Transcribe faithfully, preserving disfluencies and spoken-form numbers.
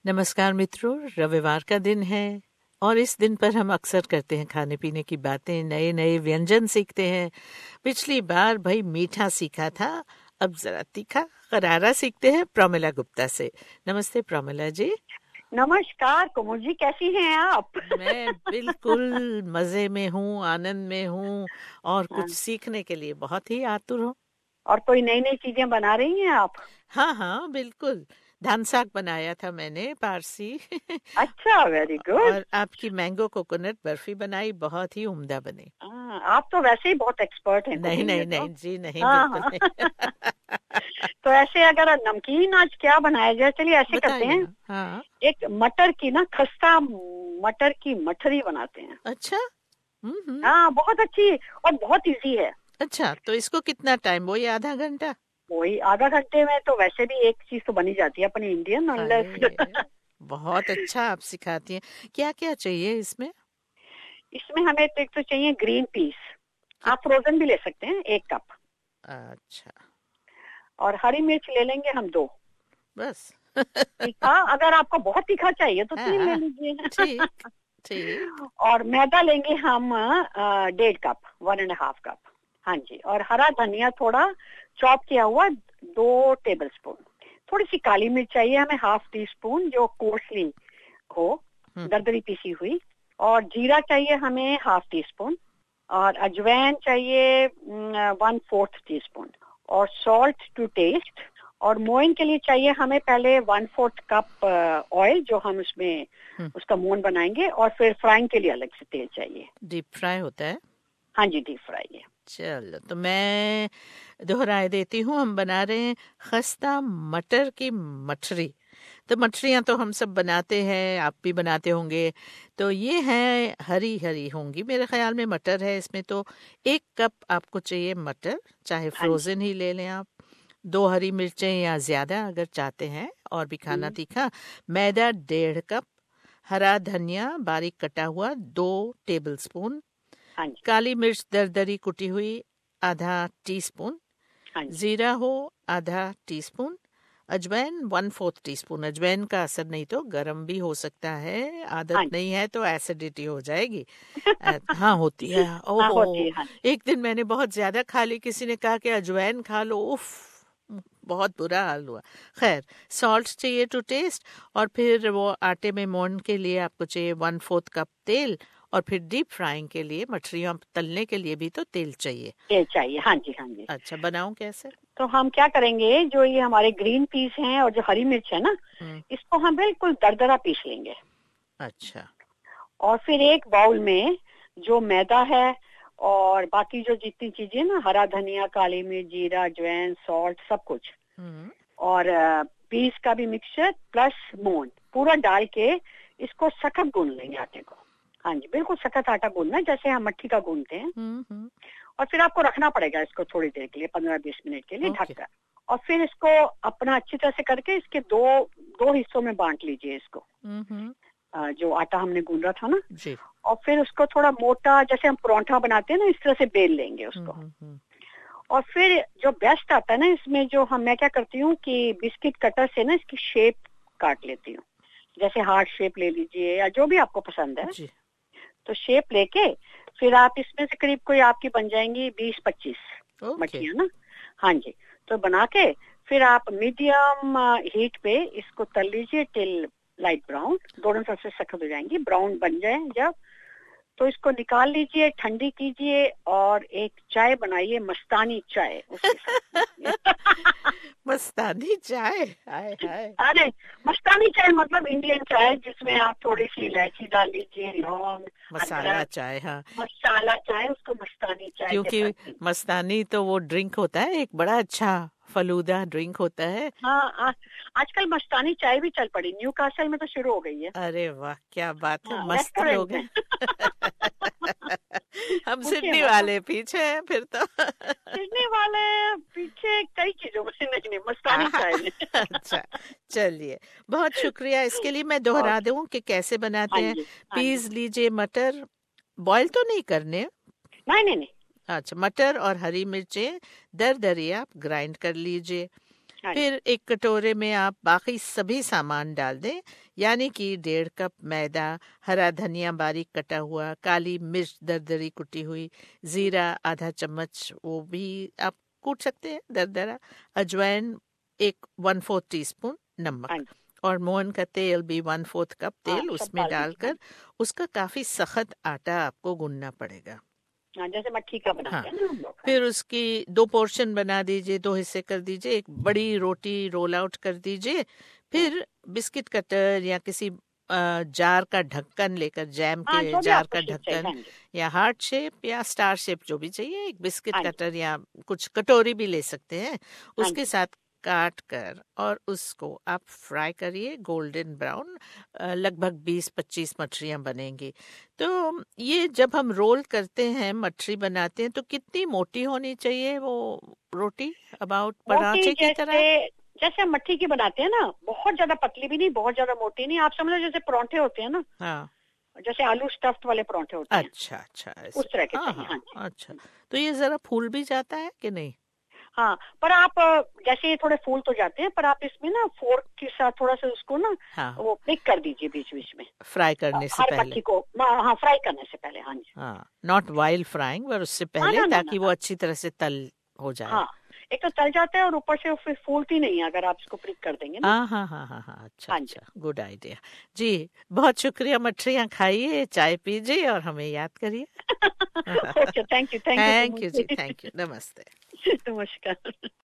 नमस्कार मित्रों, रविवार का दिन है और इस दिन पर हम अक्सर करते हैं खाने पीने की बातें, नए नए व्यंजन सीखते हैं। पिछली बार भाई मीठा सीखा था, अब जरा तीखा करारा सीखते हैं प्रमिला गुप्ता से। नमस्ते प्रमिला जी। नमस्कार कुमुर जी, कैसी हैं आप? मैं बिल्कुल मजे में हूँ, आनंद में हूँ और कुछ हाँ, सीखने के लिए बहुत ही आतुर हूँ। और कोई नई नई चीजें बना रही हैं आप? हाँ हाँ बिल्कुल, धान साग बनाया था मैंने, पारसी। अच्छा, वेरी गुड। और आपकी मैंगो कोकोनट बर्फी बनाई, बहुत ही उम्दा बनी। हाँ, आप तो वैसे ही बहुत एक्सपर्ट हैं नहीं कुकिंग में नहीं तो। नहीं जी, नहीं हाँ बिल्कुल हाँ। नहीं। तो ऐसे अगर नमकीन आज क्या बनाया जाए, चलिए ऐसे करते बताइए हैं। ना। हाँ। एक मटर की ना खस्ता मटर की मठरी बनाते हैं। अच्छा। हम्म हम्म। हाँ, बहुत अच्छी और बहुत इजी है। अच्छा, तो इसको कितना टाइम, वो ये आधा घंटा? वही आधा घंटे में तो वैसे भी एक चीज तो बनी जाती है अपनी इंडियन, अनलेस। हाय, बहुत अच्छा आप सिखाती हैं। क्या क्या चाहिए इसमें? इसमें हमें तो एक तो चाहिए ग्रीन पीस। कित आप फ्रोजन भी ले सकते हैं, एक कप। अच्छा। और हरी मिर्च ले लेंगे हम दो। बस। तीखा, अगर आपको बहुत तीखा चाहिए तो तीन ले हाँ। लीजिए। ठीक ठीक। और मैदा लेंगे हम अ, डेढ़ cup, one and half cup. हाँ जी, और हरा धनिया थोड़ा चॉप किया हुआ, दो टेबल स्पून। थोड़ी सी काली मिर्च चाहिए हमें, हाफ टी स्पून, जो कोर्सली हो, हम्म दरदरी पिसी हुई। और जीरा चाहिए हमें हाफ टी स्पून। और अजवाइन चाहिए वन फोर्थ टी स्पून। और सॉल्ट टू टेस्ट। और मोइन के लिए चाहिए हमें पहले वन फोर्थ कप ऑयल, जो हम उसमें हम्म। उसका मोन बनाएंगे। और फिर फ्राइंग के लिए अलग से तेल चाहिए। डीप फ्राई होता है? हाँ जी, डीप फ्राई है। चलो, तो मैं दोहराए देती हूँ। हम बना रहे हैं खस्ता मटर की मठरी। तो मछलियाँ तो हम सब बनाते हैं, आप भी बनाते होंगे। तो ये है हरी हरी होंगी मेरे ख्याल में, मटर है इसमें। तो एक कप आपको चाहिए मटर, चाहे हाँ जी। फ्रोजन ही ले लें आप। दो हरी मिर्चें या ज्यादा अगर चाहते हैं और भी खाना हम्म, तीखा। मैदा डेढ़ कप। हरा धनिया बारीक कटा हुआ दो टेबल स्पून। हाँ जी। काली मिर्च दरदरी कुटी हुई आधा टी स्पून। हाँ जी। जीरा हो आधा टी स्पून। अजवाइन वन फोर्थ टी स्पून। अजवाइन का असर नहीं तो गरम भी हो सकता है, आदत हाँ जी। नहीं है तो एसिडिटी हो जाएगी। अ, हाँ होती है, हाँ, ओहो। होती है, हाँ जी। एक दिन मैंने बहुत ज्यादा खा ली, किसी ने कहा कि अजवाइन खा लो, उफ, बहुत बुरा हाल हुआ। खैर, सॉल्ट चाहिए टू टेस्ट। और फिर वो आटे में मोड़ने के लिए आपको चाहिए वन फोर्थ कप तेल। और फिर डीप फ्राइंग के लिए, मछलियाँ तलने के लिए भी तो तेल चाहिए। तेल चाहिए, हाँ जी, हाँ जी। अच्छा, बनाऊं कैसे? तो हम क्या करेंगे, जो ये हमारे ग्रीन पीस हैं और जो हरी मिर्च है ना, हम्म। इसको हम बिल्कुल दरदरा पीस लेंगे। अच्छा। और फिर एक बाउल में जो मैदा है और बाकी जो जितनी चीजें ना, हरा धनिया, काली मिर्च, जीरा, अजवाइन, सॉल्ट, सब कुछ। हम्म। और पीस का भी मिक्सचर प्लस मोन पूरा डाल के इसको सख्त गूंद लेंगे आटे को। हाँ जी, बिल्कुल सख्त आटा गूंदना है, जैसे हम मट्ठी का गूंदते हैं। हम्म हम्म। और फिर आपको रखना पड़ेगा इसको थोड़ी देर के लिए, पंद्रह बीस मिनट के लिए ओके। ढककर। और फिर इसको अपना अच्छी तरह से करके इसके दो दो हिस्सों में बांट लीजिए इसको। हम्म हम्म। अ, जो आटा हमने गूंदा था ना। जी। और फिर उसको थोड़ा मोटा, जैसे हम परोंठा बनाते हैं ना, इस तरह से बेल लेंगे हम्म उसको। हम्म हम्म। और फिर जो बेस्ट आता है ना इसमें, जो हम मैं क्या करती हूँ कि बिस्किट कटर से ना इसकी शेप काट लेती हूँ। जैसे हार्ट शेप ले लीजिए या जो भी आपको पसंद है। जी। तो शेप लेके फिर आप इसमें से करीब कोई आपकी बन जाएंगी बीस पच्चीस ओके। मठियाँ ना। हाँ जी। तो बना के फिर आप मीडियम हीट पे इसको तल लीजिए टिल लाइट ब्राउन। दोनों तरफ से सख्त हो जाएंगी, ब्राउन बन जाए जब, तो इसको निकाल लीजिए, ठंडी कीजिए और एक चाय बनाइए, मस्तानी चाय उसके साथ में। मस्तानी चाय, हाय हाय। अरे, मस्तानी चाय मतलब इंडियन चाय, जिसमें आप थोड़ी सी इलायची डाल लीजिए, लौंग, मसाला अदरक। चाय, हाँ। मसाला चाय, उसको मस्तानी चाय क्योंकि कहते हैं। मस्तानी तो वो ड्रिंक होता है, एक बड़ा अच्छा फलूदा ड्रिंक होता है। हाँ, आ, आजकल मस्तानी चाय भी चल पड़ी, न्यू कासल में तो शुरू हो गई है। अरे वाह, क्या बात है, हाँ, मस्त रेस्टोरेंट लोग में। हैं। हम पूछिए सिडनी मत। वाले पीछे हैं फिर तो। सिडनी वाले पीछे कई चीजों में, नहीं नहीं, मस्तानी आहा, चाय में। अच्छा। चलिए, बहुत शुक्रिया। इसके लिए मैं और दोहरा दूं कि कैसे हाँ बनाते हैं। जी, हाँ जी। पीस लीजिए मटर, बॉईल तो नहीं करने। नहीं नहीं नहीं। अच्छा, मटर और हरी मिर्चें दरदरी आप ग्राइंड कर लीजिए। फिर एक कटोरे में आप बाकी सभी सामान डाल दें, यानी कि डेढ़ कप मैदा, हरा धनिया बारीक कटा हुआ, काली मिर्च दरदरी कुटी हुई, जीरा आधा चम्मच वो भी आप कूट सकते हैं दरदरा, अजवाइन एक वन फोर्थ टी स्पून, नमक और मोहन का तेल भी वन फोर्थ कप तेल उसमें डालकर उसका काफी सख्त आटा आपको गूंदना पड़ेगा, जैसे मट्ठी का बनाते हैं ना हम लोग। फिर उसकी दो पोर्शन बना दीजिए, दो हिस्से कर दीजिए, एक बड़ी रोटी रोल आउट कर दीजिए, फिर बिस्किट कटर या किसी जार का ढक्कन लेकर, जैम के जार का ढक्कन या हार्ट शेप या स्टार शेप जो भी चाहिए, एक बिस्किट कटर या कुछ कटोरी भी ले सकते हैं, उसके साथ काट कर और उसको आप फ्राई करिए गोल्डन ब्राउन, लगभग बीस पच्चीस मछलियां बनेंगी। तो ये जब हम रोल करते हैं, मछली बनाते हैं, तो कितनी मोटी होनी चाहिए वो रोटी? अबाउट पराठे की तरह, जैसे मट्ठी की बनाते हैं ना, बहुत ज्यादा पतली भी नहीं, बहुत ज्यादा मोटी नहीं, आप समझ लो जैसे पराठे होते हैं ना, हाँ, जैसे आलू स्टफ्ड वाले पराठे होते हैं। अच्छा अच्छा, उस तरह के। हाँ, हाँ, अच्छा, तो ये जरा फूल भी जाता है कि नहीं? हाँ, पर आप जैसे ये थोड़े फूल तो जाते हैं, पर आप इसमें ना फोर्क के साथ थोड़ा सा उसको ना, हाँ, वो पिक कर दीजिए बीच बीच में, फ्राई करने से पहले, मट्ठी को, हाँ, फ्राई करने से पहले, हाँ जी, हाँ, नॉट वाइल फ्राइंग, पर उससे पहले, हाँ, ताकि वो अच्छी तरह से तल हो जाए। हाँ, एक तो तल जाता है और ऊपर से फिर फूलती नहीं है अगर आप इसको प्रिक कर देंगे ना। हाँ हाँ हाँ हाँ हाँ, अच्छा अच्छा, गुड आइडिया जी, बहुत शुक्रिया। मछलियाँ खाइए, चाय पीजिए और हमें याद करिए। Thank you, thank you, thank you जी, थैंक यू, नमस्ते। नमस्कार।